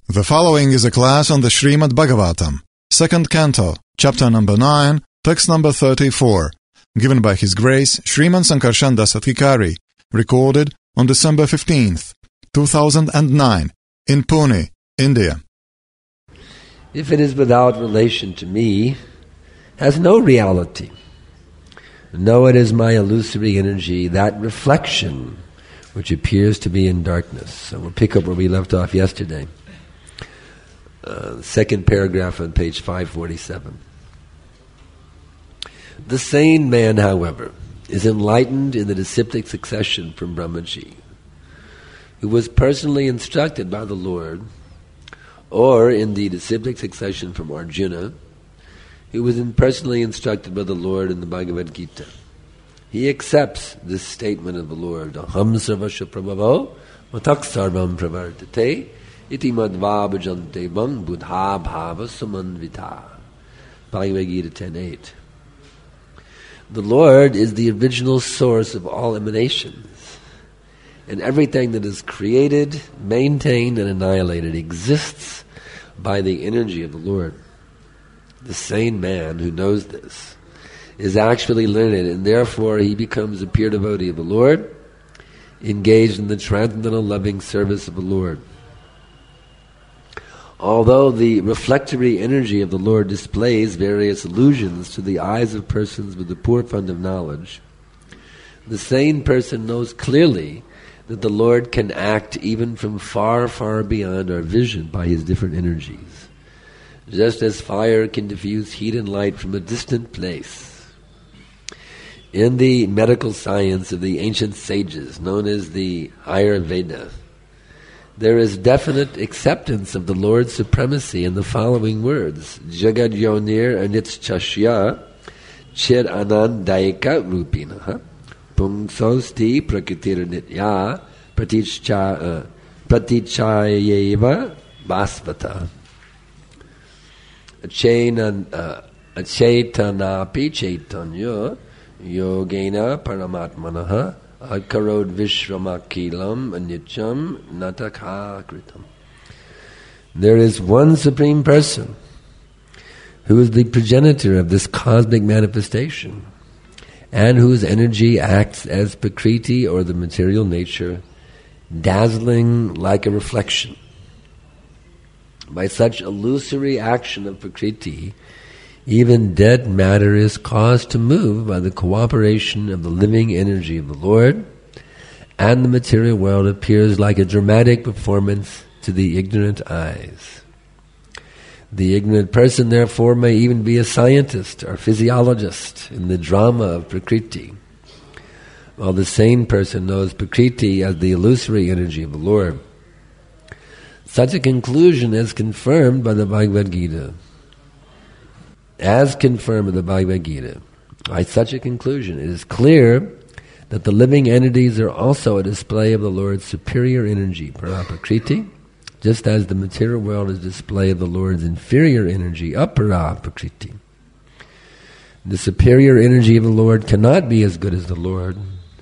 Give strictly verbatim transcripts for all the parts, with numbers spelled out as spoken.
The following is a class on the Srimad Bhagavatam, second canto, chapter number nine, text number thirty-four, given by His Grace Sriman Sankarshan Das Adhikari, recorded on December fifteenth, two thousand nine, in Pune, India. If it is without relation to me, has no reality. Know it is my illusory energy, that reflection which appears to be in darkness. So we'll pick up where we left off yesterday. Uh, second paragraph on page five forty-seven. The sane man, however, is enlightened in the disciplic succession from Brahmaji, who was personally instructed by the Lord, or in the disciplic succession from Arjuna, who was personally instructed by the Lord in the Bhagavad Gita. He accepts this statement of the Lord, Aham sarvasya prabhavo matak sarvam pravartate iti madva bhajante bang buddha bhava samanvita. Bhagavad Gita ten eight. The Lord is the original source of all emanations, and everything that is created, maintained, and annihilated exists by the energy of the Lord. The sane man who knows this is actually learned, and therefore he becomes a pure devotee of the Lord, engaged in the transcendental loving service of the Lord. Although the reflectory energy of the Lord displays various illusions to the eyes of persons with a poor fund of knowledge, the sane person knows clearly that the Lord can act even from far, far beyond our vision by His different energies, just as fire can diffuse heat and light from a distant place. In the medical science of the ancient sages, known as the Ayurveda, there is definite acceptance of the Lord's supremacy in the following words: Jagad Yonir Anitchashya Chir Anandayika Rupinaha Pungsosti Prakritir Nitya Pratichayeva Basvata. Achetanapi Chaitanya Yogena Paramatmanaha Akarod Vishwamakilam Anityam Natakakritam. There is one Supreme Person who is the progenitor of this cosmic manifestation, and whose energy acts as Prakriti, or the material nature, dazzling like a reflection. By such illusory action of Prakriti, even dead matter is caused to move by the cooperation of the living energy of the Lord, and the material world appears like a dramatic performance to the ignorant eyes. The ignorant person, therefore, may even be a scientist or physiologist in the drama of Prakriti, while the sane person knows Prakriti as the illusory energy of the Lord. Such a conclusion is confirmed by the Bhagavad Gita. As confirmed by the Bhagavad Gita, by such a conclusion, it is clear that the living entities are also a display of the Lord's superior energy, Paraprakriti, just as the material world is a display of the Lord's inferior energy, Aparaprakriti. The superior energy of the Lord cannot be as good as the Lord,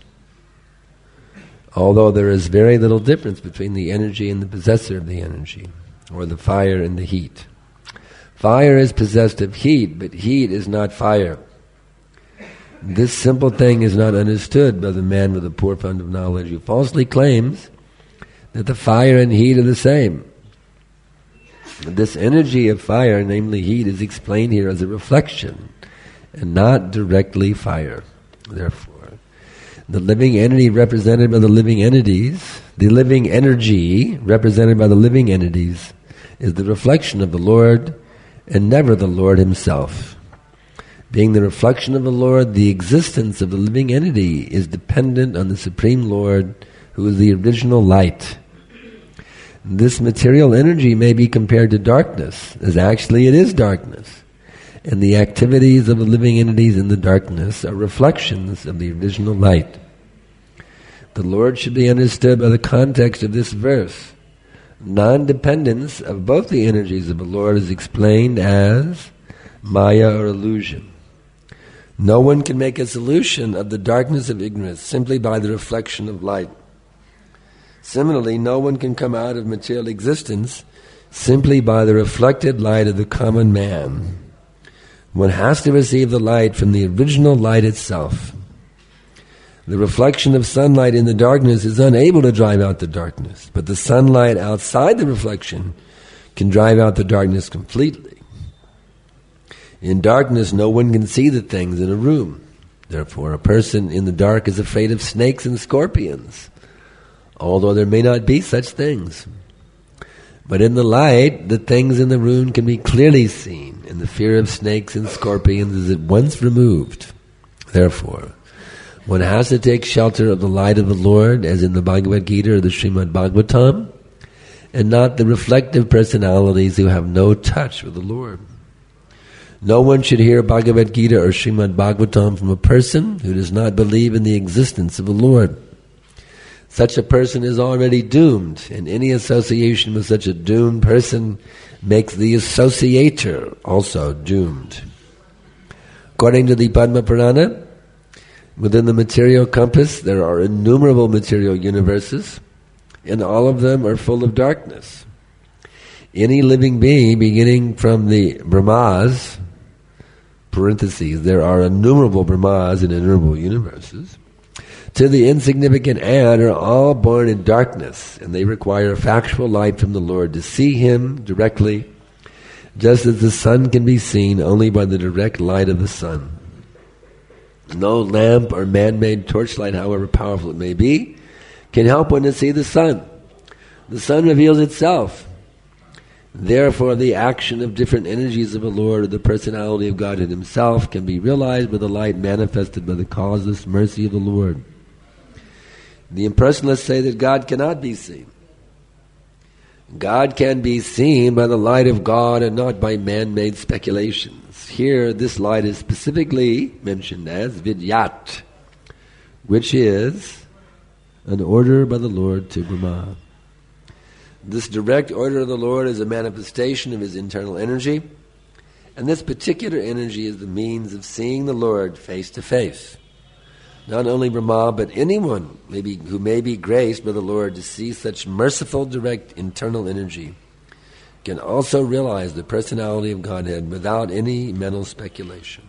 although there is very little difference between the energy and the possessor of the energy, or the fire and the heat. Fire is possessed of heat, but heat is not fire. This simple thing is not understood by the man with a poor fund of knowledge, who falsely claims that the fire and heat are the same. This energy of fire, namely heat, is explained here as a reflection, and not directly fire. Therefore, the living entity represented by the living entities, the living energy represented by the living entities, is the reflection of the Lord, and never the Lord Himself. Being the reflection of the Lord, the existence of the living entity is dependent on the Supreme Lord, who is the original light. This material energy may be compared to darkness, as actually it is darkness, and the activities of the living entities in the darkness are reflections of the original light. The Lord should be understood by the context of this verse. Non-dependence of both the energies of the Lord is explained as Maya, or illusion. No one can make a solution of the darkness of ignorance simply by the reflection of light. Similarly, no one can come out of material existence simply by the reflected light of the common man. One has to receive the light from the original light itself. The reflection of sunlight in the darkness is unable to drive out the darkness, but the sunlight outside the reflection can drive out the darkness completely. In darkness, no one can see the things in a room. Therefore, a person in the dark is afraid of snakes and scorpions, although there may not be such things. But in the light, the things in the room can be clearly seen, and the fear of snakes and scorpions is at once removed. Therefore, one has to take shelter of the light of the Lord, as in the Bhagavad Gita or the Srimad Bhagavatam, and not the reflective personalities who have no touch with the Lord. No one should hear Bhagavad Gita or Srimad Bhagavatam from a person who does not believe in the existence of the Lord. Such a person is already doomed, and any association with such a doomed person makes the associator also doomed. According to the Padma Purana, within the material compass there are innumerable material universes, and all of them are full of darkness. Any living being, beginning from the Brahmas, parentheses, there are innumerable Brahmas in innumerable universes, to the insignificant ant, are all born in darkness, and they require factual light from the Lord to see Him directly, just as the sun can be seen only by the direct light of the sun. No lamp or man-made torchlight, however powerful it may be, can help one to see the sun. The sun reveals itself. Therefore, the action of different energies of the Lord, or the personality of God in Himself, can be realized by the light manifested by the causeless mercy of the Lord. The impersonalists say that God cannot be seen. God can be seen by the light of God and not by man-made speculations. Here, this light is specifically mentioned as Vidyat, which is an order by the Lord to Brahma. This direct order of the Lord is a manifestation of His internal energy, and this particular energy is the means of seeing the Lord face to face. Not only Brahma, but anyone may be, who may be graced by the Lord to see such merciful, direct internal energy can also realize the personality of Godhead without any mental speculation.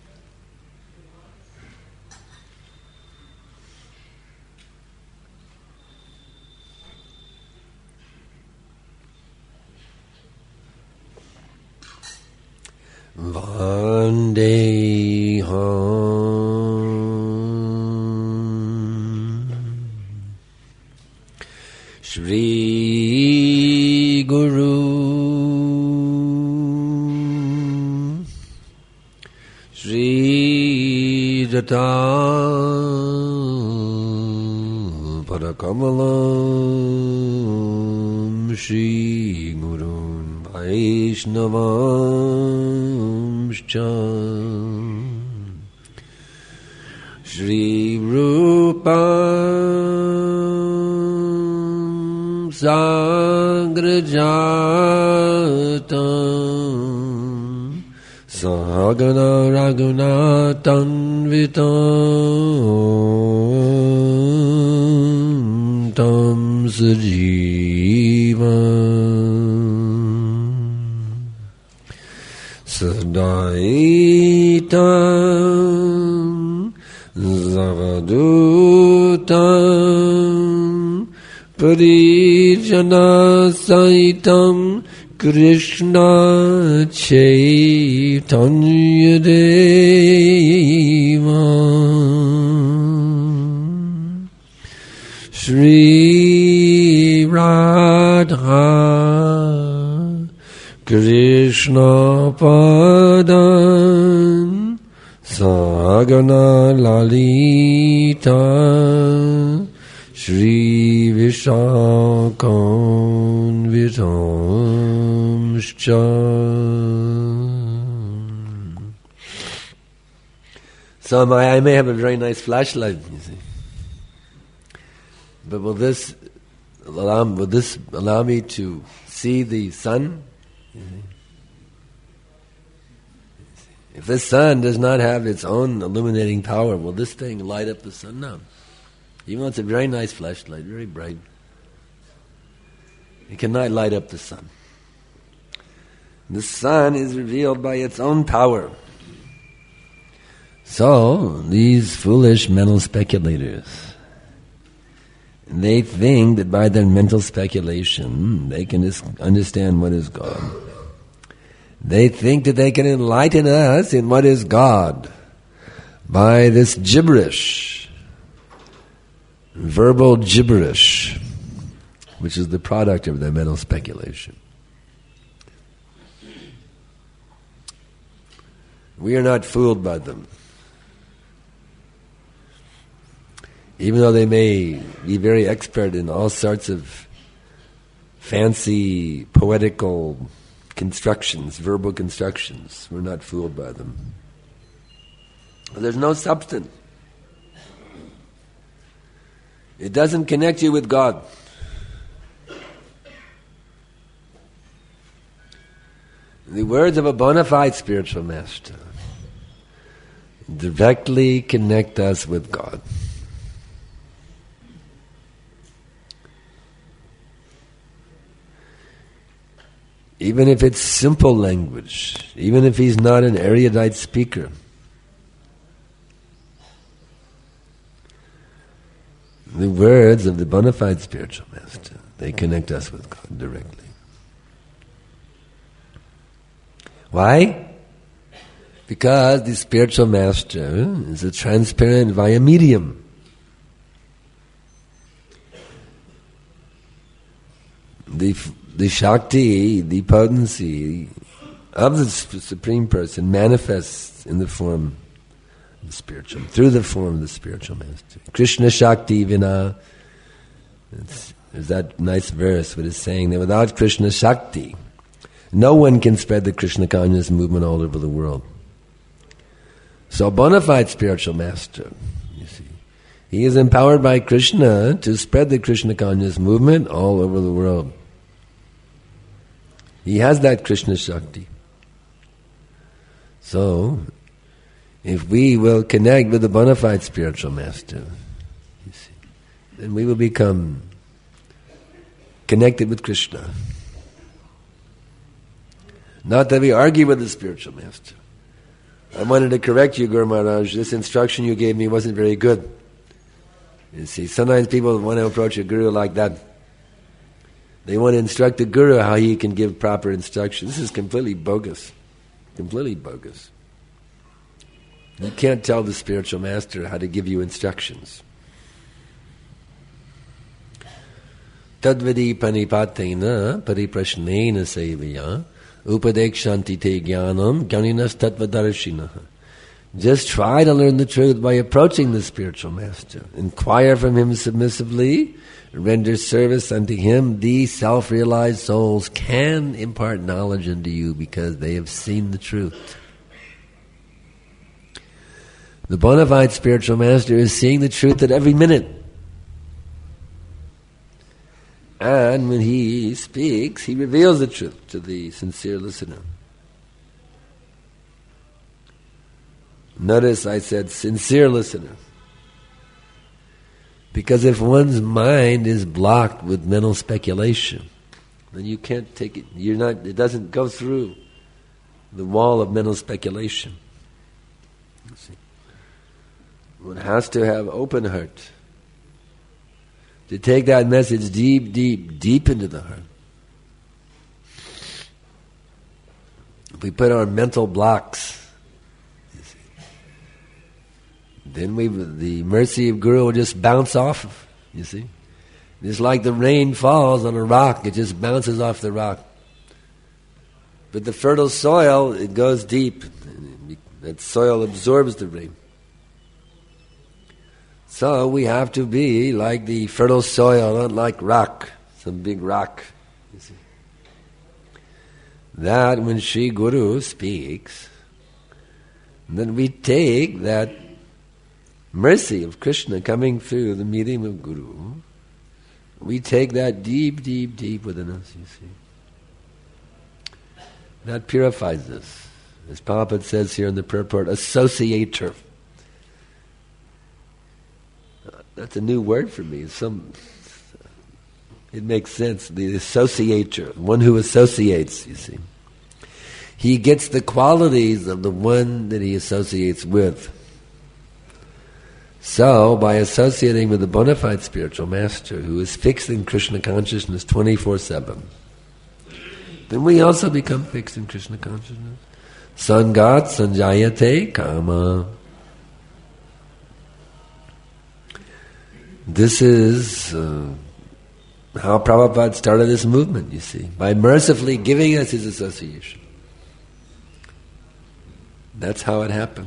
Vandeham Shri Guru Shri Jata Parakamalam Shri Gurun Vaishnavamscha Shri Rupam Sagrajatam Sahagana Raghunatam Vitam Tam Sajivam Sadaitam Zavadutam Parijana Saitam Krishna Chaitanya Deva Shri Radha Krishna Padan Sagana Lalita Shri Vishakam Vitamscha. So I, I may have a very nice flashlight, you see. But will this allow, will this allow me to see the sun? If this sun does not have its own illuminating power, will this thing light up the sun? No. Even though it's a very nice flashlight, very bright, it cannot light up the sun. The sun is revealed by its own power. So, these foolish mental speculators, they think that by their mental speculation they can understand what is God. They think that they can enlighten us in what is God by this gibberish, verbal gibberish, which is the product of their mental speculation. We are not fooled by them. Even though they may be very expert in all sorts of fancy, poetical constructions, verbal constructions, we're not fooled by them. There's no substance. It doesn't connect you with God. The words of a bona fide spiritual master directly connect us with God. Even if it's simple language, even if he's not an erudite speaker, the words of the bona fide spiritual master, they connect us with God directly. Why? Because the spiritual master is a transparent via medium. The The Shakti, the potency of the Supreme Person manifests in the form of the spiritual, through the form of the spiritual master. Krishna Shakti Vina. It's, there's that nice verse that is saying that without Krishna Shakti, no one can spread the Krishna consciousness movement all over the world. So a bona fide spiritual master, you see, he is empowered by Krishna to spread the Krishna consciousness movement all over the world. He has that Krishna Shakti. So, if we will connect with the bona fide spiritual master, you see, then we will become connected with Krishna. Not that we argue with the spiritual master. I wanted to correct you, Guru Maharaj. This instruction you gave me wasn't very good. You see, sometimes people want to approach a guru like that. They want to instruct the guru how he can give proper instruction. This is completely bogus. Completely bogus. You can't tell the spiritual master how to give you instructions. Tadvadi panipatena pariprashnena sevaya upadekshanti te jnanam jnaninas tattvadarshinaha. Just try to learn the truth by approaching the spiritual master. Inquire from him submissively, render service unto him. These self-realized souls can impart knowledge unto you because they have seen the truth. The bona fide spiritual master is seeing the truth at every minute. And when he speaks, he reveals the truth to the sincere listener. Notice I said sincere listener. Because if one's mind is blocked with mental speculation, then you can't take it. You're not. It doesn't go through the wall of mental speculation. You see, one has to have open heart to take that message deep, deep, deep into the heart. If we put our mental blocks, then we, the mercy of Guru will just bounce off, you see. Just like the rain falls on a rock, it just bounces off the rock. But the fertile soil, it goes deep. That soil absorbs the rain. So we have to be like the fertile soil, not like rock, some big rock, you see. That when Sri Guru speaks, then we take that mercy of Krishna coming through the medium of Guru, we take that deep, deep, deep within us, you see. That purifies us. As Prabhupada says here in the purport, associator. That's a new word for me. Some, it makes sense. The associator, one who associates, you see. he gets the qualities of the one that he associates with. So, by associating with the bona fide spiritual master who is fixed in Krishna consciousness twenty-four seven, then we also become fixed in Krishna consciousness. Sangat sanjayate kama. This is uh, how Prabhupada started this movement, you see, by mercifully giving us his association. That's how it happened.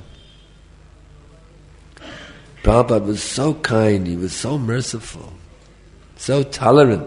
Prabhupada was so kind, he was so merciful, so tolerant.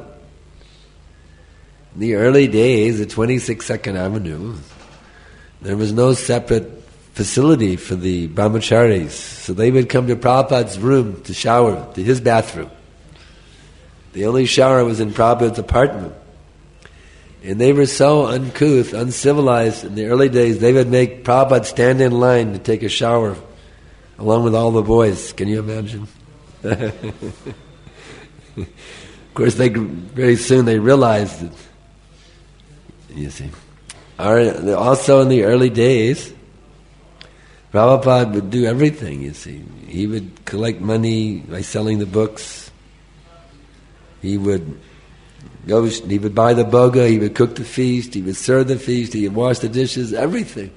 In the early days at twenty-six Second Avenue, there was no separate facility for the brahmacharis, so they would come to Prabhupada's room to shower, to his bathroom. The only shower was in Prabhupada's apartment. And they were so uncouth, uncivilized in the early days, they would make Prabhupada stand in line to take a shower along with all the boys. Can you imagine? Of course, they very soon they realized that, you see. Also in the early days, Prabhupada would do everything, you see. He would collect money by selling the books. He would go, he would buy the boga, he would cook the feast, he would serve the feast, he would wash the dishes, everything.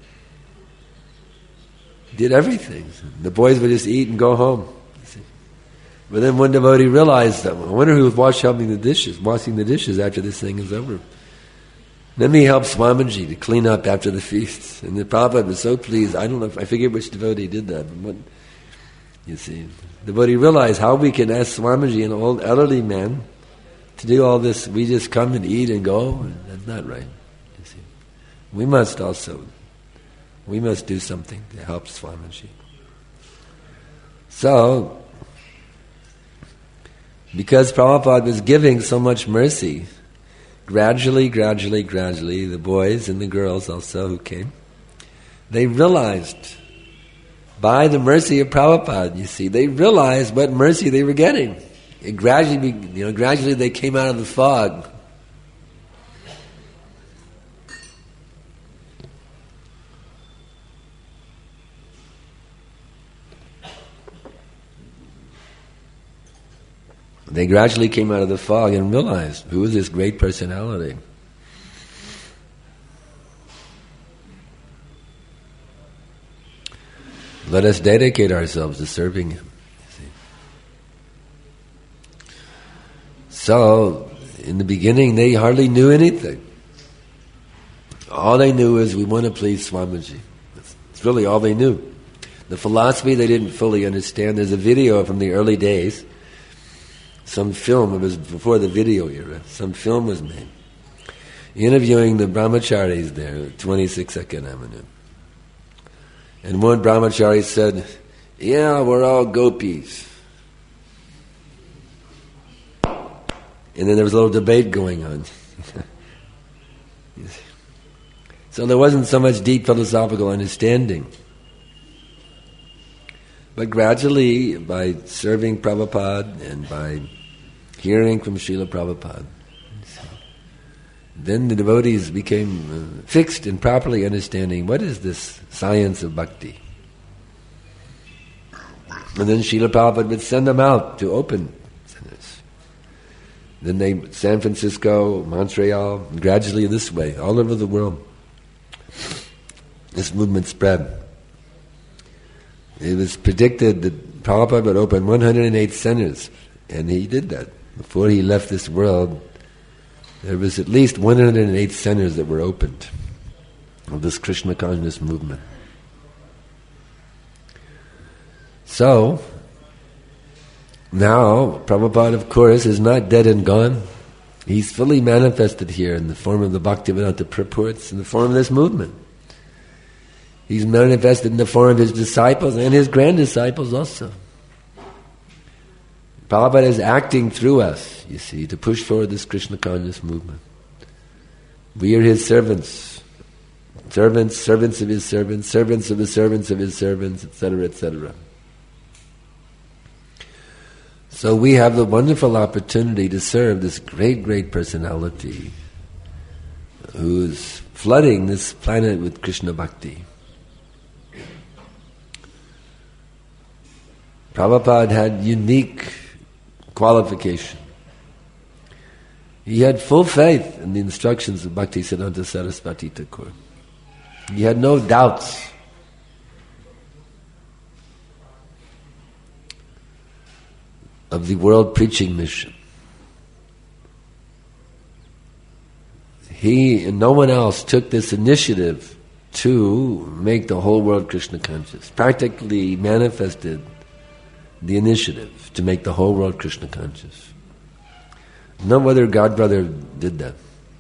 He did everything. The boys would just eat and go home. You see. But then one devotee realized that, I wonder who was wash, helping the dishes, washing the dishes after this thing is over. Then he helped Swamiji to clean up after the feasts. And the Prabhupada was so pleased. I don't know if, I forget which devotee did that. But what, you see, the devotee realized how we can ask Swamiji, an old elderly man, to do all this. We just come and eat and go. And that's not right. You see, we must also, we must do something to help Swamiji. So, because Prabhupada was giving so much mercy, Gradually, gradually, gradually, the boys and the girls also who came, they realized, by the mercy of Prabhupada, you see, they realized what mercy they were getting. It gradually, you know, gradually they came out of the fog. They gradually came out of the fog and realized, who is this great personality? Let us dedicate ourselves to serving him. So, in the beginning, they hardly knew anything. All they knew is, we want to please Swamiji. It's really all they knew. The philosophy they didn't fully understand. There's a video from the early days. Some film, it was before the video era, some film was made, interviewing the brahmacharis there at twenty-six Second Avenue. And one brahmachari said, yeah, we're all gopis. And then there was a little debate going on. So there wasn't so much deep philosophical understanding. But gradually, by serving Prabhupada and by hearing from Srila Prabhupada, then the devotees became uh, fixed in properly understanding what is this science of bhakti. And then Srila Prabhupada would send them out to open centers. Then they, San Francisco, Montreal, gradually this way, all over the world, this movement spread. It was predicted that Prabhupada would open one hundred eight centers, and he did that. Before he left this world, there was at least one hundred eight centers that were opened of this Krishna consciousness movement. So, now, Prabhupada, of course, is not dead and gone. He's fully manifested here in the form of the Bhaktivedanta purports, in the form of this movement. He's manifested in the form of his disciples and his grand-disciples also. Prabhupada is acting through us, you see, to push forward this Krishna consciousness movement. We are his servants. Servants, servants of his servants, servants of the servants of his servants, et cetera, et cetera. So we have the wonderful opportunity to serve this great, great personality who's flooding this planet with Krishna Bhakti. Prabhupada had unique qualification. He had full faith in the instructions of Bhaktisiddhanta Saraswati Thakur. He had no doubts. Of the world preaching mission. He and no one else took this initiative to make the whole world Krishna conscious. Practically manifested the initiative to make the whole world Krishna conscious. No other God brother did that.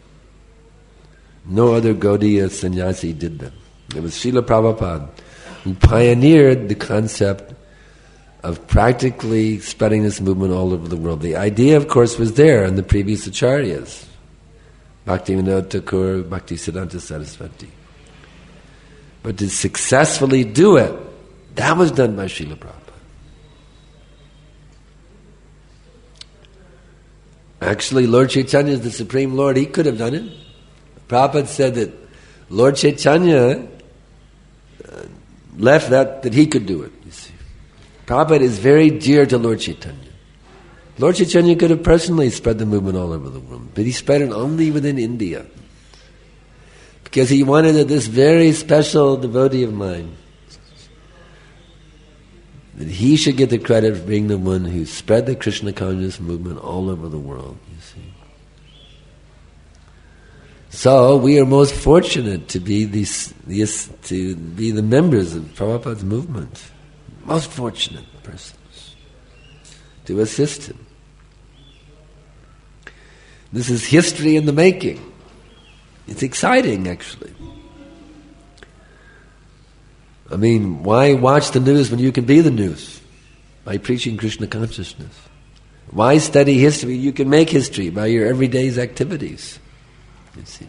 No other Gaudiya sannyasi did that. It was Srila Prabhupada who pioneered the concept of practically spreading this movement all over the world. The idea, of course, was there in the previous acharyas. Bhaktivinoda Thakur, Bhaktisiddhanta Saraswati. But to successfully do it, that was done by Srila Prabhupada. Actually, Lord Chaitanya is the Supreme Lord. He could have done it. Prabhupada said that Lord Chaitanya uh, left that, that he could do it, you see. Prabhupada is very dear to Lord Chaitanya. Lord Chaitanya could have personally spread the movement all over the world, but he spread it only within India. Because he wanted that this very special devotee of mine, that he should get the credit for being the one who spread the Krishna consciousness movement all over the world, you see. So we are most fortunate to be these, these to be the members of Prabhupada's movement. Most fortunate persons to assist him. This is history in the making. It's exciting, actually. I mean, why watch the news when you can be the news? By preaching Krishna consciousness. Why study history? You can make history by your everyday's activities. You see.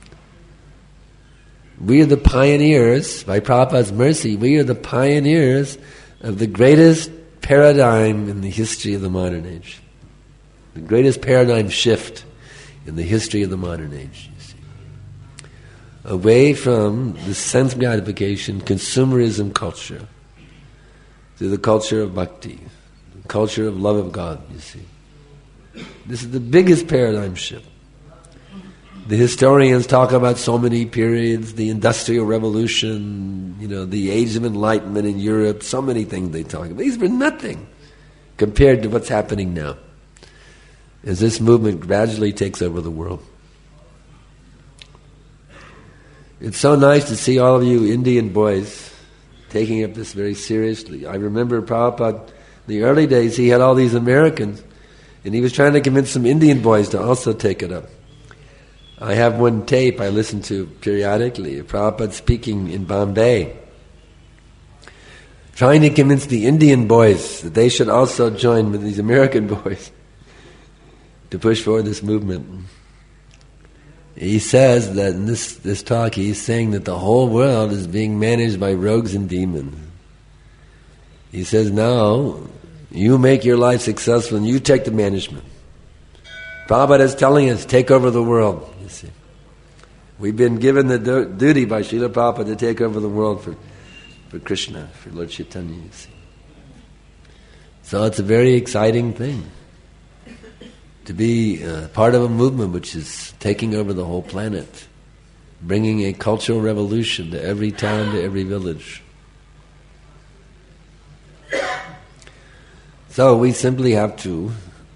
We are the pioneers, by Prabhupada's mercy, we are the pioneers of the greatest paradigm in the history of the modern age. The greatest paradigm shift in the history of the modern age, you see. Away from the sense gratification, consumerism culture, to the culture of bhakti, the culture of love of God, you see. This is the biggest paradigm shift. The historians talk about so many periods, the Industrial Revolution, you know, the Age of Enlightenment in Europe, so many things they talk about. These were nothing compared to what's happening now, as this movement gradually takes over the world. It's so nice to see all of you Indian boys taking up this very seriously. I remember Prabhupada, in the early days, he had all these Americans, and he was trying to convince some Indian boys to also take it up. I have one tape I listen to periodically, Prabhupada speaking in Bombay, trying to convince the Indian boys that they should also join with these American boys to push forward this movement. He says that in this, this talk, he's saying that the whole world is being managed by rogues and demons. He says, now, you make your life successful and you take the management. Prabhupada is telling us, take over the world, you see. We've been given the du- duty by Srila Prabhupada to take over the world for, for Krishna, for Lord Chaitanya, you see. So it's a very exciting thing to be uh, part of a movement which is taking over the whole planet, bringing a cultural revolution to every town, to every village. So we simply have to,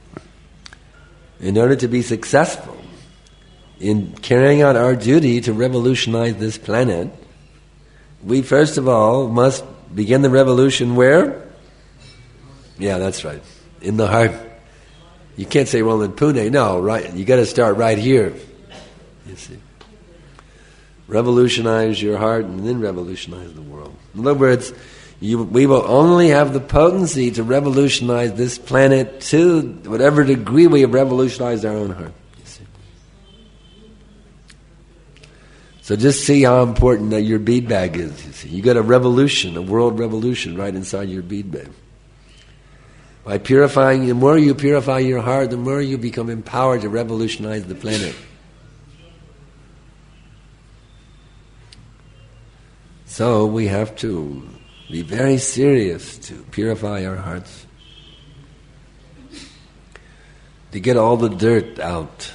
in order to be successful in carrying out our duty to revolutionize this planet, we first of all must begin the revolution where? Yeah, that's right. In the heart. You can't say, well, in Pune. No, right. You got to start right here. You see. Revolutionize your heart and then revolutionize the world. In other words, you, we will only have the potency to revolutionize this planet to whatever degree we have revolutionized our own heart. You see. So just see how important that your bead bag is. You see, you got a revolution, a world revolution right inside your bead bag. By purifying, the more you purify your heart, the more you become empowered to revolutionize the planet. So we have to be very serious to purify our hearts, to get all the dirt out,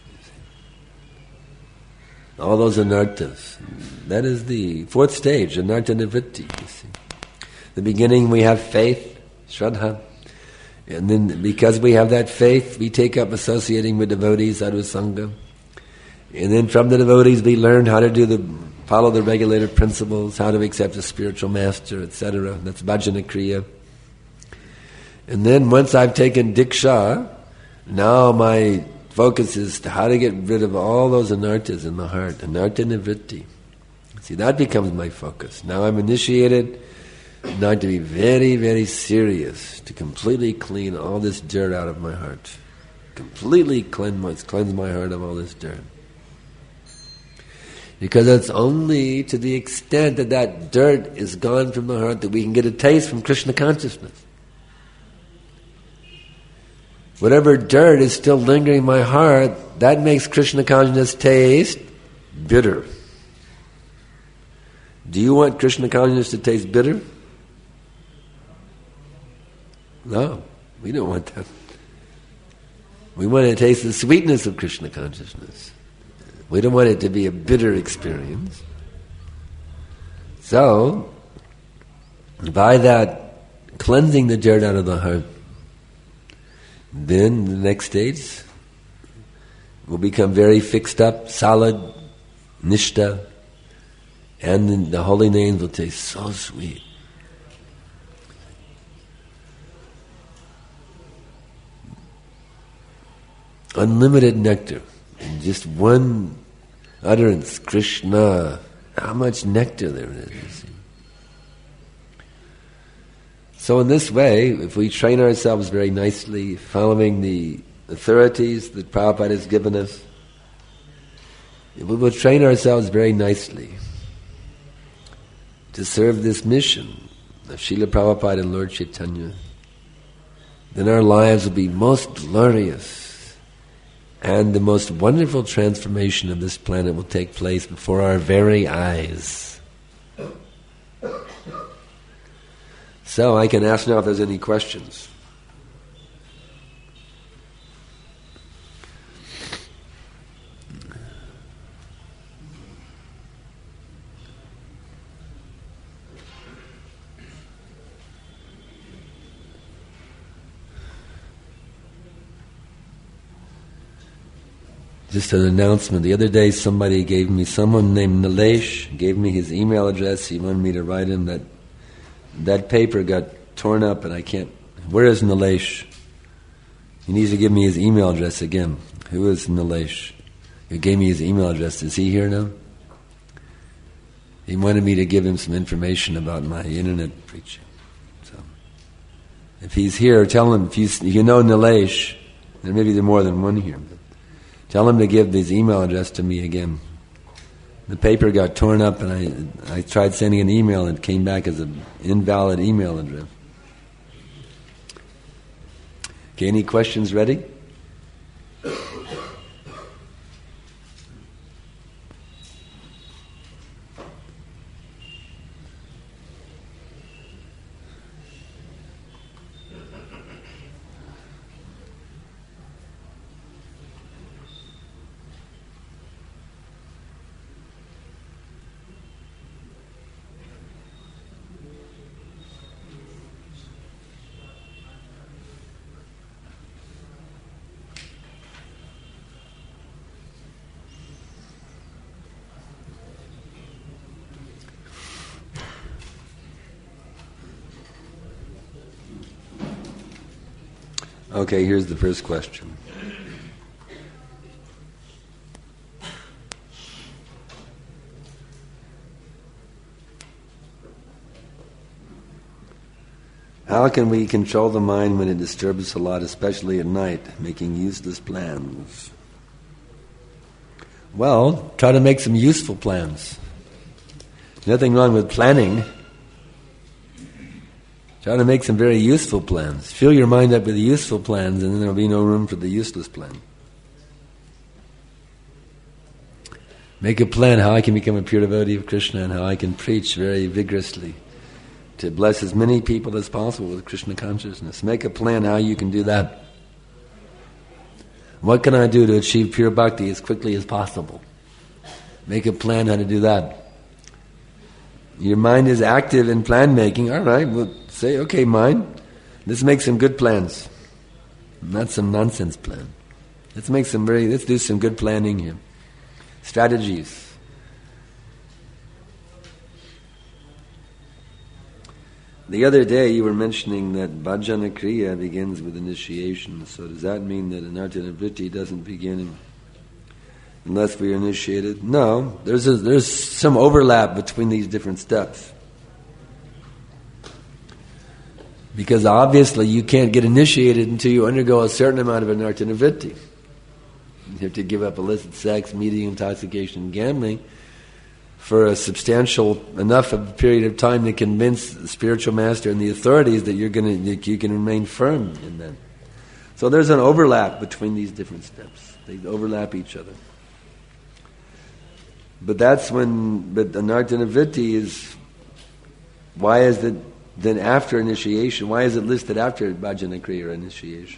all those anarthas. That is the fourth stage, anartha nivritti. You see, the beginning we have faith, shraddha, and then because we have that faith, we take up associating with devotees, sadhu sangha, and then from the devotees we learn how to do the follow the regulated principles, how to accept a spiritual master, et cetera. That's bhajana kriya. And then once I've taken diksha, now my focus is to how to get rid of all those anarthas in the heart, anartha nivritti. See, that becomes my focus. Now I'm initiated, now to be very, very serious, to completely clean all this dirt out of my heart. Completely cleanse my, cleanse my heart of all this dirt. Because it's only to the extent that that dirt is gone from the heart that we can get a taste from Krishna consciousness. Whatever dirt is still lingering in my heart, that makes Krishna consciousness taste bitter. Do you want Krishna consciousness to taste bitter? No, we don't want that. We want to taste the sweetness of Krishna consciousness. We don't want it to be a bitter experience. So, by that cleansing the dirt out of the heart, then the next stage will become very fixed up, solid, nishta, and then the holy names will taste so sweet. Unlimited nectar. In just one utterance, Krishna, how much nectar there is, you see. So in this way, if we train ourselves very nicely, following the authorities that Prabhupada has given us, we will train ourselves very nicely to serve this mission of Srila Prabhupada and Lord Chaitanya, then our lives will be most glorious. And the most wonderful transformation of this planet will take place before our very eyes. So I can ask now if there's any questions. Just an announcement. The other day somebody gave me, someone named Nilesh gave me his email address. He wanted me to write him that that paper got torn up and I can't... Where is Nilesh? He needs to give me his email address again. Who is Nilesh? He gave me his email address. Is he here now? He wanted me to give him some information about my internet preaching. So, if he's here, tell him, if you, if you know Nilesh, then maybe there are more than one here. Tell him to give his email address to me again. The paper got torn up and I I tried sending an email and it came back as an invalid email address. Okay, any questions ready? Okay, here's the first question. How can we control the mind when it disturbs us a lot, especially at night, making useless plans? Well, try to make some useful plans. Nothing wrong with planning. Try to make some very useful plans. Fill your mind up with the useful plans and then there will be no room for the useless plan. Make a plan how I can become a pure devotee of Krishna and how I can preach very vigorously to bless as many people as possible with Krishna consciousness. Make a plan how you can do that. What can I do to achieve pure bhakti as quickly as possible? Make a plan how to do that. Your mind is active in plan making. All right, well, say, okay, mind, let's make some good plans. Not some nonsense plan. Let's make some very, let's do some good planning here. Strategies. The other day you were mentioning that bhajana kriya begins with initiation. So does that mean that anartha vritti doesn't begin unless we are initiated? No, there's a, there's some overlap between these different steps. Because obviously you can't get initiated until you undergo a certain amount of anartha vritti. You have to give up illicit sex, media, intoxication, and gambling for a substantial enough of a period of time to convince the spiritual master and the authorities that you're going to that you can remain firm in them. So there's an overlap between these different steps. They overlap each other. But that's when, but anartha vritti is, why is it then after initiation? Why is it listed after bhajana kriya or initiation?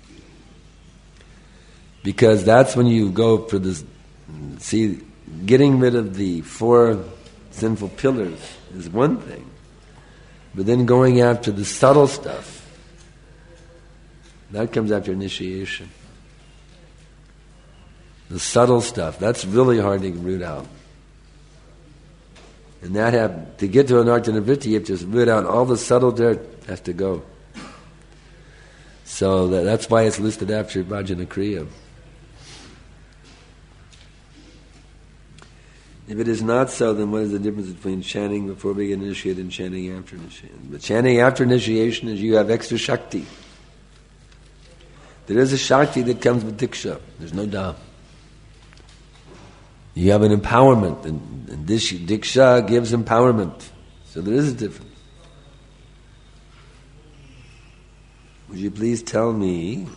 Because that's when you go for this, see, getting rid of the four sinful pillars is one thing. But then going after the subtle stuff, that comes after initiation. The subtle stuff, that's really hard to root out. And that have, to get to anartha vritti, you have to just root out all the subtle dirt, has to go. So that, that's why it's listed after bhajana kriya. If it is not so, then what is the difference between chanting before we get initiated and chanting after initiation? But chanting after initiation is you have extra shakti. There is a shakti that comes with diksha. There's no doubt. You have an empowerment, and, and this diksha gives empowerment. So there is a difference. Would you please tell me?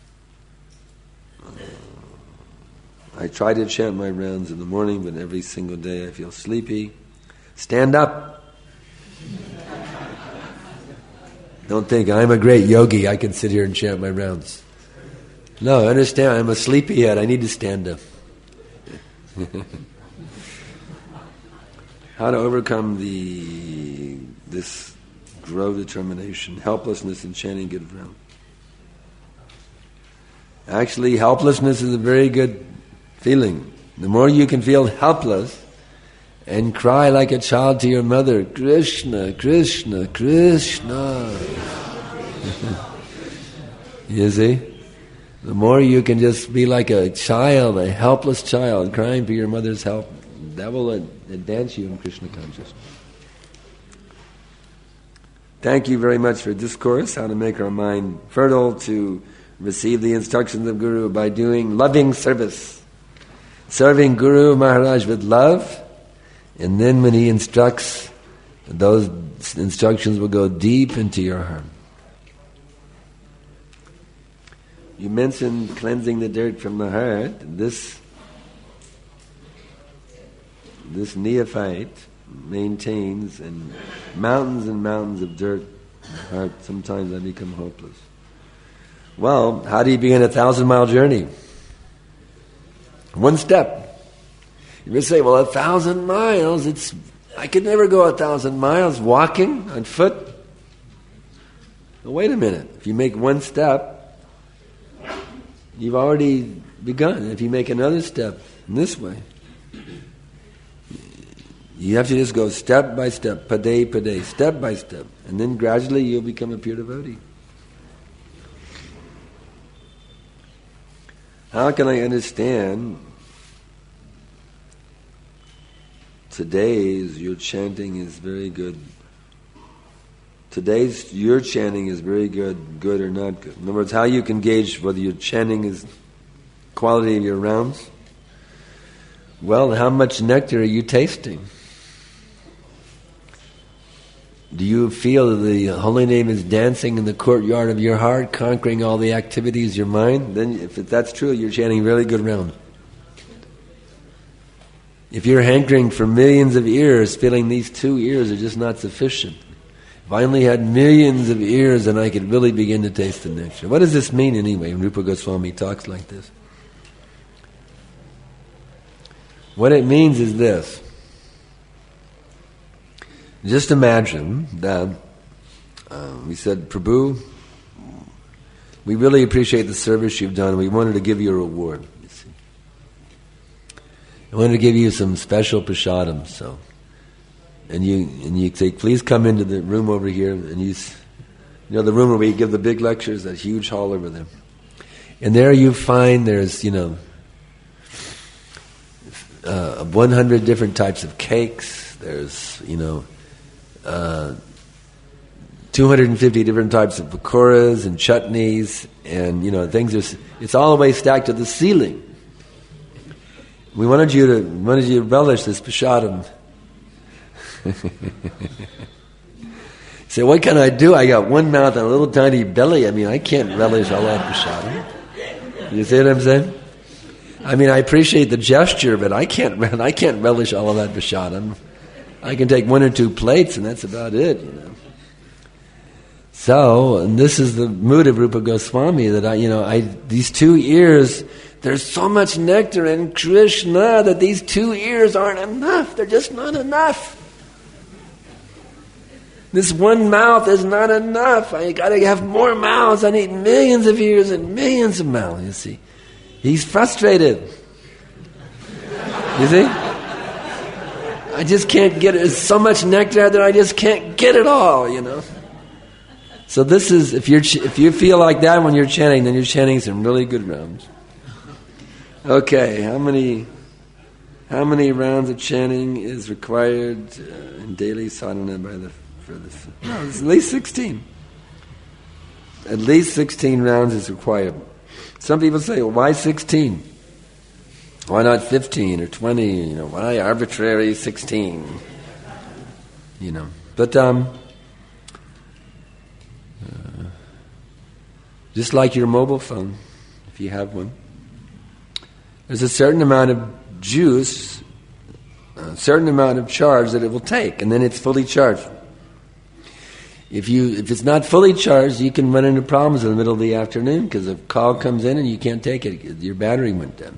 I try to chant my rounds in the morning, but every single day I feel sleepy. Stand up. Don't think, I'm a great yogi, I can sit here and chant my rounds. No, understand, I'm a sleepyhead, I need to stand up. How to overcome the this grow determination, helplessness in chanting good round. Actually, helplessness is a very good feeling. The more you can feel helpless and cry like a child to your mother, Krishna, Krishna, Krishna. You see? The more you can just be like a child, a helpless child, crying for your mother's help, that will advance you in Krishna consciousness. Thank you very much for discourse, how to make our mind fertile to receive the instructions of Guru by doing loving service. Serving Guru Maharaj with love, and then when he instructs, those instructions will go deep into your heart. You mentioned cleansing the dirt from the heart. This, this neophyte maintains and mountains and mountains of dirt in the heart. Sometimes I become hopeless. Well, how do you begin a thousand mile journey? One step. You may say, well, a thousand miles, it's I could never go a thousand miles walking on foot. Well, wait a minute. If you make one step, you've already begun. If you make another step in this way, you have to just go step by step, paday, paday, step by step. And then gradually you'll become a pure devotee. How can I understand today's your chanting is very good? Today's your chanting is very good, good or not good. In other words, how you can gauge whether your chanting is quality of your rounds? Well, how much nectar are you tasting? Do you feel that the holy name is dancing in the courtyard of your heart, conquering all the activities of your mind? Then if that's true, you're chanting a really good round. If you're hankering for millions of ears, feeling these two ears are just not sufficient. If I only had millions of ears, then I could really begin to taste the nectar. What does this mean anyway when Rupa Goswami talks like this? What it means is this. Just imagine that uh, we said, Prabhu, we really appreciate the service you've done. We wanted to give you a reward. You see. I wanted to give you some special prasadam, so... And you and you say, please come into the room over here. And you, you know, the room where we give the big lectures, that huge hall over there. And there you find there's, you know, uh, one hundred different types of cakes. There's, you know, uh, two hundred fifty different types of pakoras and chutneys. And, you know, things are, it's all the way stacked to the ceiling. We wanted you to, wanted you to relish this prasadam. So what can I do? I got one mouth and a little tiny belly. I mean, I can't relish all that prasadam. You see what I'm saying? I mean, I appreciate the gesture, but I can't. I can't relish all of that prasadam. I can take one or two plates, and that's about it. You know. So, and this is the mood of Rupa Goswami that I, you know, I these two ears. There's so much nectar in Krishna that these two ears aren't enough. They're just not enough. This one mouth is not enough. I got to have more mouths. I need millions of ears and millions of mouths. You see, he's frustrated. You see, I just can't get it. There's so much nectar that I just can't get it all. You know. So this is if you're if you feel like that when you're chanting, then you're chanting some really good rounds. Okay, how many how many rounds of chanting is required uh, in daily sadhana by the for the no, it's at least sixteen. At least sixteen rounds is required. Some people say, well, why sixteen? Why not fifteen or twenty? You know, why arbitrary sixteen? You know, but um, uh, just like your mobile phone, if you have one. There's a certain amount of juice, a certain amount of charge that it will take, and then it's fully charged. If you if it's not fully charged, you can run into problems in the middle of the afternoon because a call comes in and you can't take it. Your battery went down.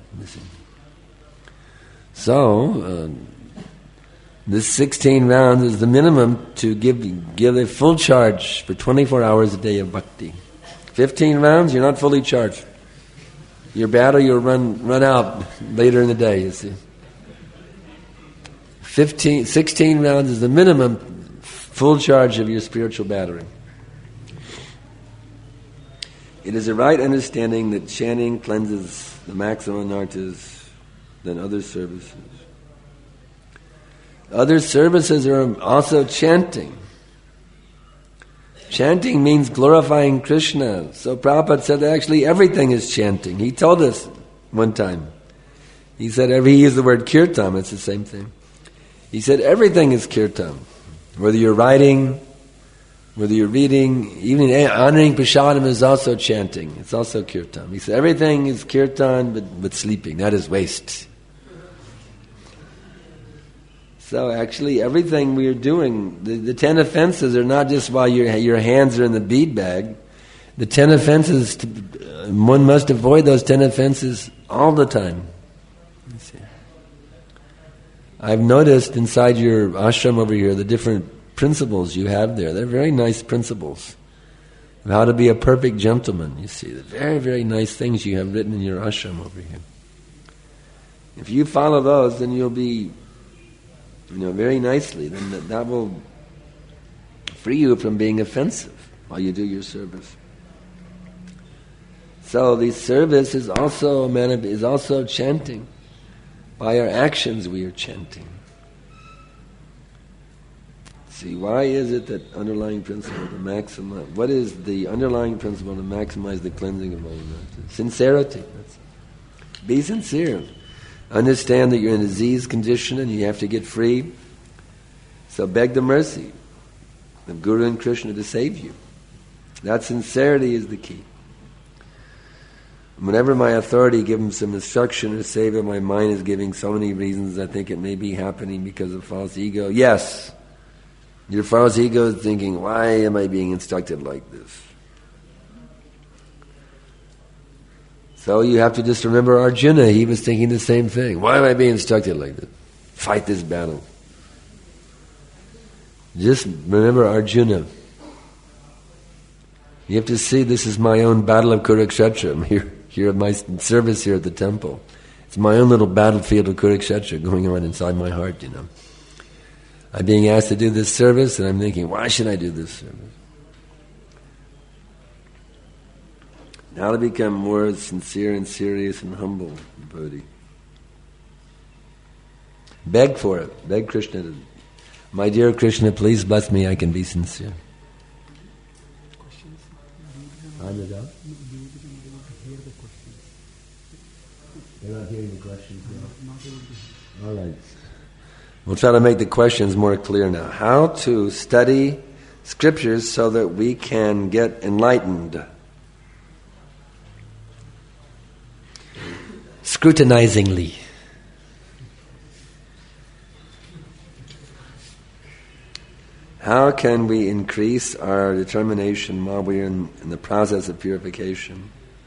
So, uh, this sixteen rounds is the minimum to give give a full charge for twenty-four hours a day of bhakti. fifteen rounds, you're not fully charged. Your battery will run run out later in the day, you see. Fifteen, sixteen rounds is the minimum full charge of your spiritual battery. It is a right understanding that chanting cleanses the maximum anarthas than other services. Other services are also chanting. Chanting means glorifying Krishna. So Prabhupada said that actually everything is chanting. He told us one time. He said, every, he used the word kirtan, it's the same thing. He said everything is kirtan. Whether you're writing, whether you're reading, even honoring prasadam is also chanting. It's also kirtan. He said everything is kirtan but, but sleeping. That is waste. So actually everything we are doing, the, the ten offenses are not just while your your hands are in the bead bag. The ten offenses, to, uh, one must avoid those ten offenses all the time. You see. I've noticed inside your ashram over here the different principles you have there. They're very nice principles of how to be a perfect gentleman. You see, the very, very nice things you have written in your ashram over here. If you follow those, then you'll be, you know, very nicely. Then that, that will free you from being offensive while you do your service. So the service is also a man is also chanting. By our actions we are chanting. See, why is it that underlying principle to maximize, what is the underlying principle to maximize the cleansing of all the sincerity. That's it. Be sincere. Understand that you're in a disease condition and you have to get free. So beg the mercy of Guru and Krishna to save you. That sincerity is the key. Whenever my authority gives him some instruction or seva, my mind is giving so many reasons I think it may be happening because of false ego. Yes, your false ego is thinking, why am I being instructed like this? So you have to just remember Arjuna, he was thinking the same thing. Why am I being instructed like this? Fight this battle. Just remember Arjuna. You have to see this is my own battle of Kurukshetra. I'm here, here at my service here at the temple. It's my own little battlefield of Kurukshetra going on inside my heart, you know. I'm being asked to do this service and I'm thinking, why should I do this service? How to become more sincere and serious and humble, devotee. Beg for it. Beg Krishna to, my dear Krishna, please bless me, I can be sincere. I'm it up. They're not hearing the questions now. All right. We'll try to make the questions more clear now. How to study scriptures so that we can get enlightened. Scrutinizingly. How can we increase our determination while we're in, in the process of purification?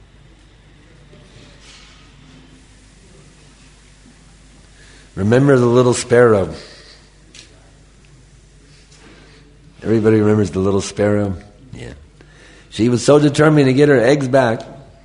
Remember the little sparrow. Everybody remembers the little sparrow? Yeah. She was so determined to get her eggs back.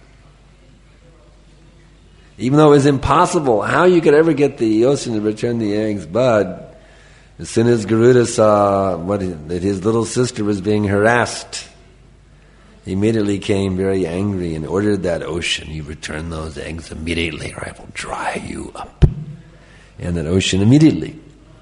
Even though it was impossible how you could ever get the ocean to return the eggs, but as soon as Garuda saw what, that his little sister was being harassed, he immediately came very angry and ordered that ocean, you return those eggs immediately or I will dry you up. And that ocean immediately.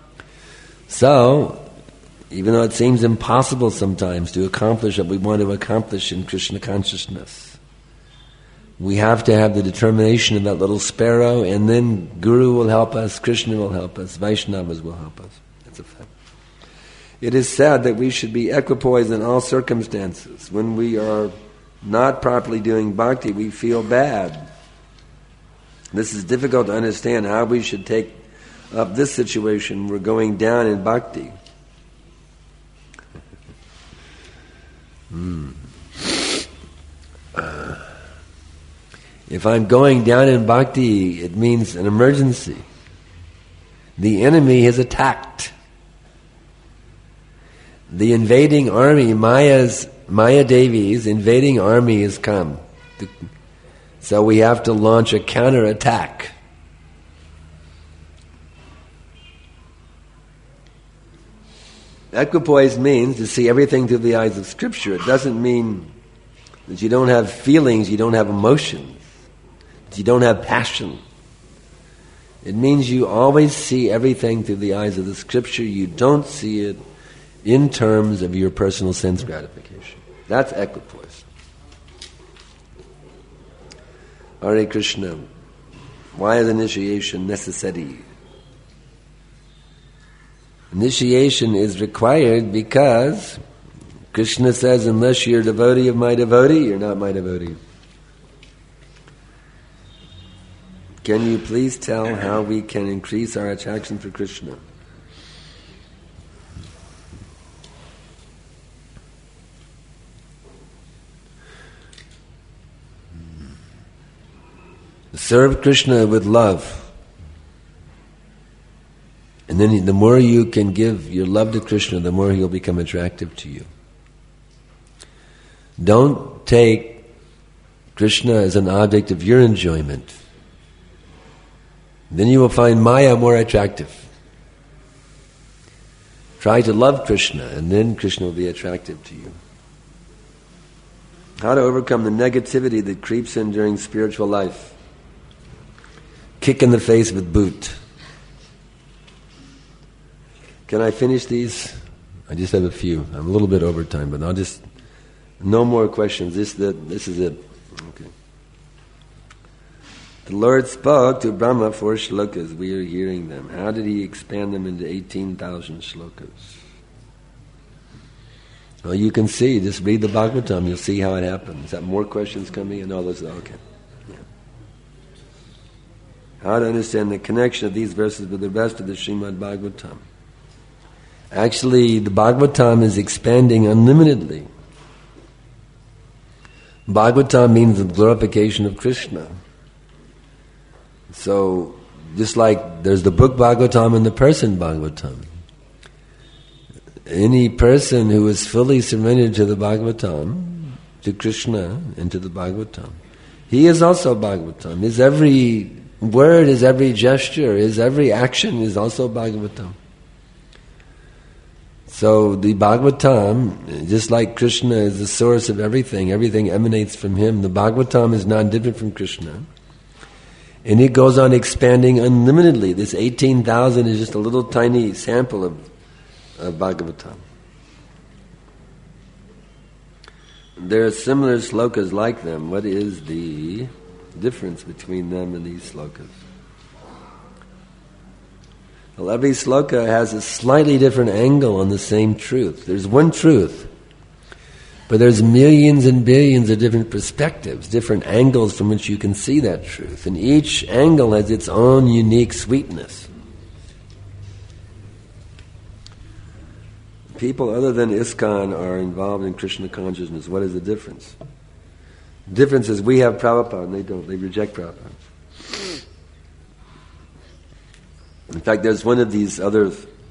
So, even though it seems impossible sometimes to accomplish what we want to accomplish in Krishna consciousness, we have to have the determination of that little sparrow, and then Guru will help us, Krishna will help us, Vaishnavas will help us. That's a fact. It is said that we should be equipoised in all circumstances. When we are not properly doing bhakti, we feel bad. This is difficult to understand how we should take up this situation. We're going down in bhakti. Hmm. Uh, if I'm going down in bhakti, it means an emergency. The enemy has attacked. The invading army, Maya's, Maya Devi's invading army has come. So we have to launch a counterattack. Equipoise means to see everything through the eyes of Scripture. It doesn't mean that you don't have feelings, you don't have emotions, that you don't have passion. It means you always see everything through the eyes of the Scripture. You don't see it in terms of your personal sense gratification. That's equipoise. Hare Krishna. Why is initiation necessary? Initiation is required because Krishna says, unless you're a devotee of my devotee, you're not my devotee. Can you please tell how we can increase our attraction for Krishna? Serve Krishna with love. And then the more you can give your love to Krishna, the more he'll become attractive to you. Don't take Krishna as an object of your enjoyment. Then you will find Maya more attractive. Try to love Krishna, and then Krishna will be attractive to you. How to overcome the negativity that creeps in during spiritual life. Kick in the face with boot. Can I finish these? I just have a few. I'm a little bit over time, but I'll just... No more questions. This, the, this is it. Okay. The Lord spoke to Brahma four shlokas. We are hearing them. How did he expand them into eighteen thousand shlokas? Well, you can see. Just read the Bhagavatam. You'll see how it happens. Is that more questions coming? And all those? Okay. Yeah. how to understand the connection of these verses with the rest of the Srimad Bhagavatam. Actually, the Bhagavatam is expanding unlimitedly. Bhagavatam means the glorification of Krishna. So, just like there's the book Bhagavatam and the person Bhagavatam. Any person who is fully surrendered to the Bhagavatam, to Krishna and to the Bhagavatam, he is also Bhagavatam. His every word, his every gesture, his every action is also Bhagavatam. So the Bhagavatam, just like Krishna is the source of everything, everything emanates from him, the Bhagavatam is not different from Krishna. And it goes on expanding unlimitedly. This eighteen thousand is just a little tiny sample of, of Bhagavatam. There are similar slokas like them. What is the difference between them and these slokas? Well, every sloka has a slightly different angle on the same truth. There's one truth, but there's millions and billions of different perspectives, different angles from which you can see that truth. And each angle has its own unique sweetness. People other than ISKCON are involved in Krishna consciousness. What is the difference? The difference is we have Prabhupada and they don't. They reject Prabhupada. In fact, there's one of these other,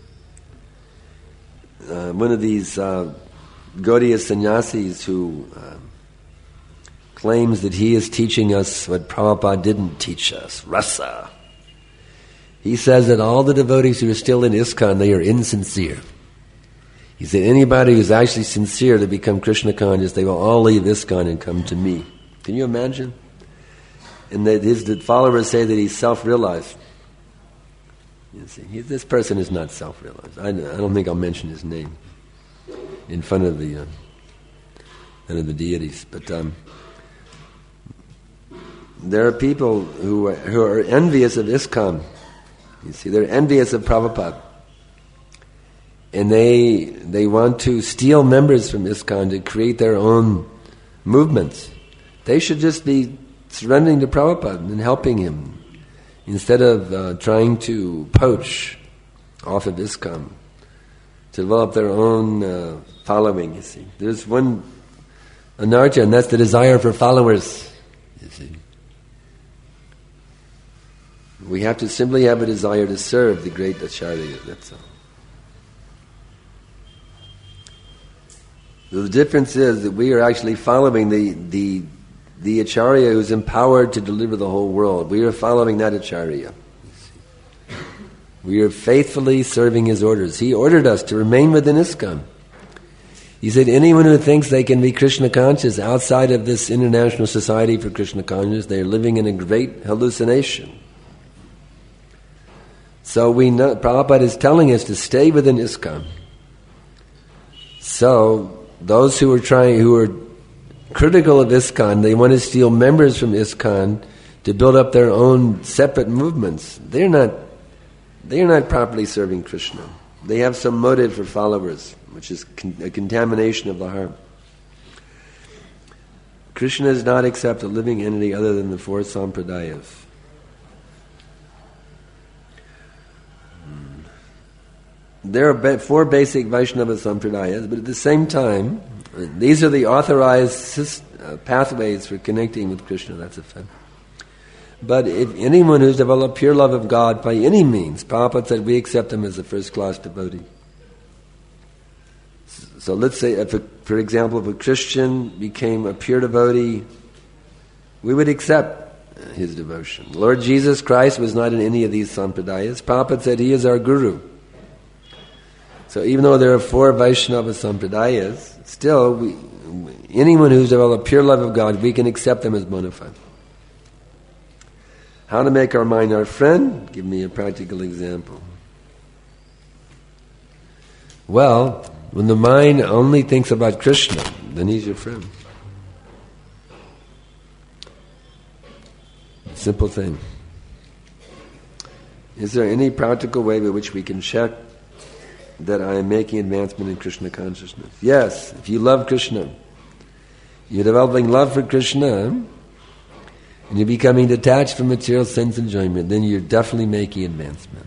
uh, one of these uh, Gaudiya sannyasis who uh, claims that he is teaching us what Prabhupada didn't teach us, rasa. He says that all the devotees who are still in ISKCON, they are insincere. He said anybody who's actually sincere to become Krishna conscious, they will all leave ISKCON and come to me. Can you imagine? And that his the followers say that he's self-realized. You see, he, this person is not self-realized. I, I don't think I'll mention his name in front of the uh, front of the deities. But um, there are people who are, who are envious of ISKCON. You see, they're envious of Prabhupada. And they they want to steal members from ISKCON to create their own movements. They should just be surrendering to Prabhupada and helping him instead of uh, trying to poach off of ISKCON to develop their own uh, following, you see. There's one anartha, and that's the desire for followers, you see. We have to simply have a desire to serve the great Acharya, that's all. The difference is that we are actually following the, the, the Acharya who's empowered to deliver the whole world. We are following that Acharya. We are faithfully serving his orders. He ordered us to remain within ISKCON. He said anyone who thinks they can be Krishna conscious outside of this International Society for Krishna Consciousness, they are living in a great hallucination. So we know, Prabhupada is telling us to stay within ISKCON. So those who are trying, who are critical of ISKCON, they want to steal members from ISKCON to build up their own separate movements. They're not, they're not properly serving Krishna. They have some motive for followers, which is con- a contamination of the heart. Krishna does not accept a living entity other than the four sampradayas. There are ba- four basic Vaishnava sampradayas, but at the same time, these are the authorized syst- uh, pathways for connecting with Krishna, that's a fact. But if anyone who's developed pure love of God by any means, Prabhupada said we accept them as a first-class devotee. So let's say, if a, for example, if a Christian became a pure devotee, we would accept his devotion. Lord Jesus Christ was not in any of these sampradayas. Prabhupada said he is our guru. So even though there are four Vaishnava sampradayas, still, we, anyone who's developed pure love of God, we can accept them as bona fide. How to make our mind our friend? Give me a practical example. Well, when the mind only thinks about Krishna, then he's your friend. Simple thing. Is there any practical way by which we can check that I am making advancement in Krishna consciousness? Yes, if you love Krishna, you're developing love for Krishna, and you're becoming detached from material sense enjoyment, then you're definitely making advancement.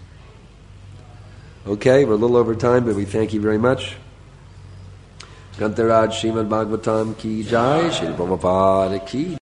Okay, we're a little over time, but we thank you very much. Grantaraj Srimad Bhagavatam ki jai, Shri Prabhupada ki